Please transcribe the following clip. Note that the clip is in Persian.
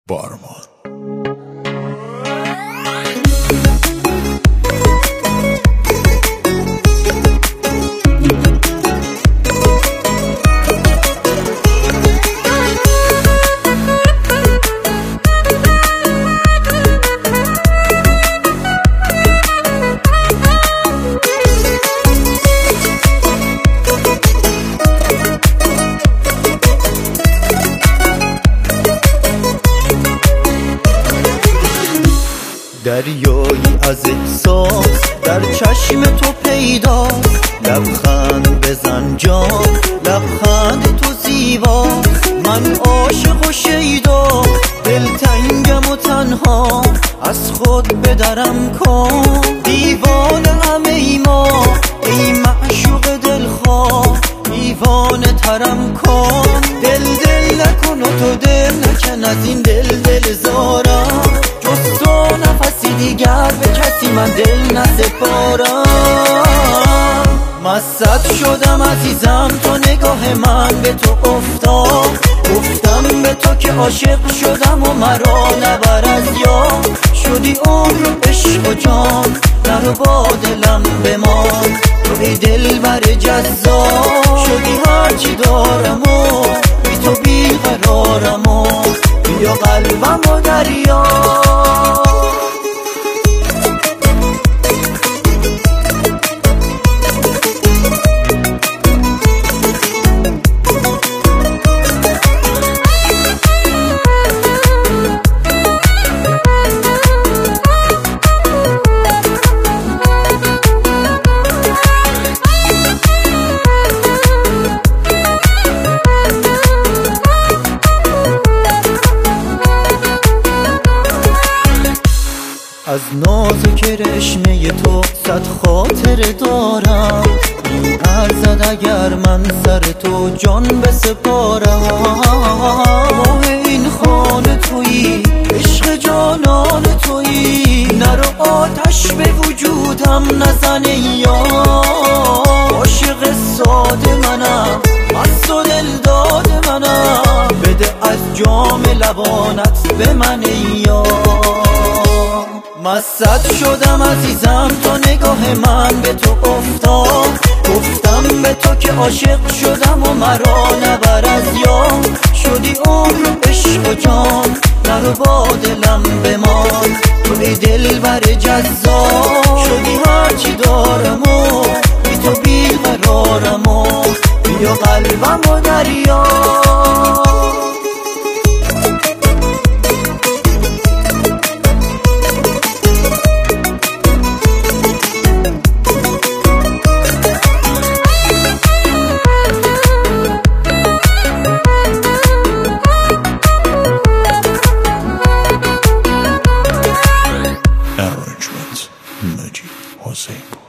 بارمان. دریایی از احساس در چشم تو پیداست، لبخند بزن جان، لبخند تو زیبا. من عاشق و شیدا، دلتنگم و تنها، از خود بدرم کن دیوانه‌ام ای ما، ای معشوق دلخواه دیوانه ترم کن. دل نکن و تو دل نکن از این دل زارم، جز تو نفسی دیگر به کسی من دل نسپارم. مست شدم عزیزم تا نگاه من به تو افتاد، گفتم به تو که عاشق شدم و مرا نبر از یاد. شدی عمر عشق و جان، نرو با دلم بمان، تو ای دلبر جذاب. شدی هرچی دارم و بی تو بیقرارم و بیا قلبم و دریا. از نازک رشمه تو صد خاطر دارم، می ارزد اگر من سر تو جان بسپارم. ماه این خانه تویی، عشق جانان تویی، نرو آتش به وجودم نزن یار. عاشق ساده منم، مست و دلداد منم، بده از جام لبانت به من یار. مست شدم عزیزم تا نگاه من به تو افتاد، گفتم به تو که عاشق شدم و مرا نبر از یاد. شدی عمر عشق و جان، نرو با دلم بمان، تو ای دلبر جذاب. شدی هرچی دارم و بی تو بیقرارم و بیا قلبم و دریا. Arrangement Majid Hossein.